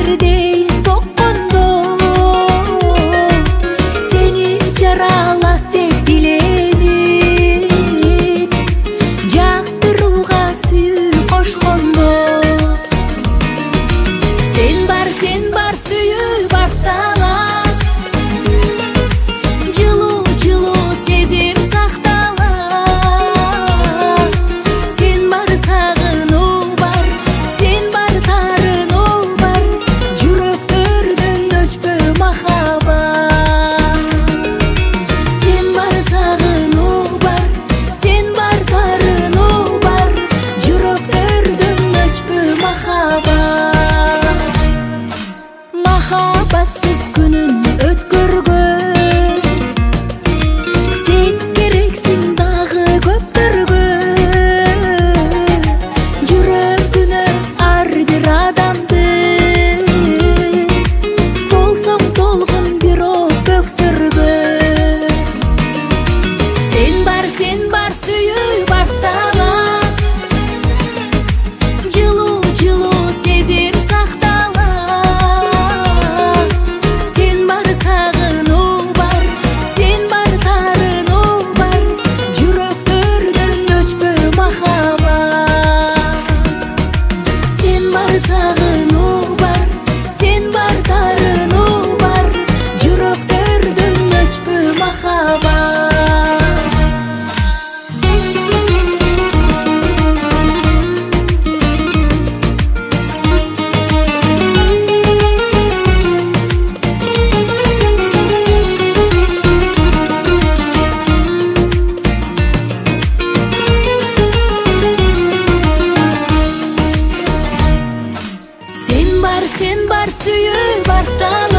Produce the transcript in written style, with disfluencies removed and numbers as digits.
тирдей соккондо сени жаралат деп билемин жактырууга сүйүү кошкондо сен бар сүйүү бар талант жылуу сезим сакталат сен бар сагынуу бар сен бар тарынуу бар жүрөктөрдөн өчпөй махаббат сен бар сагынуу бар сен бар тарынуу бар жүрөктөрдөн өчпөй махаббат махаббатсыз күнүн өткөргөн сен керексиң дагы көптөргө жүрөгүнө ар бир адамдын толсоң толгун бирок өксүргө сен бар сүйүү бар талант жылуу сезим сакталат сен бар сагынуу бар сен бар тарынуу бар жүрөктөрдөн өчпөй махаббат сен бар сагынуу бар сен бар тарынуу бар жүрөктөрдөн өчпөй махаббат сен бар сүйүү бар талант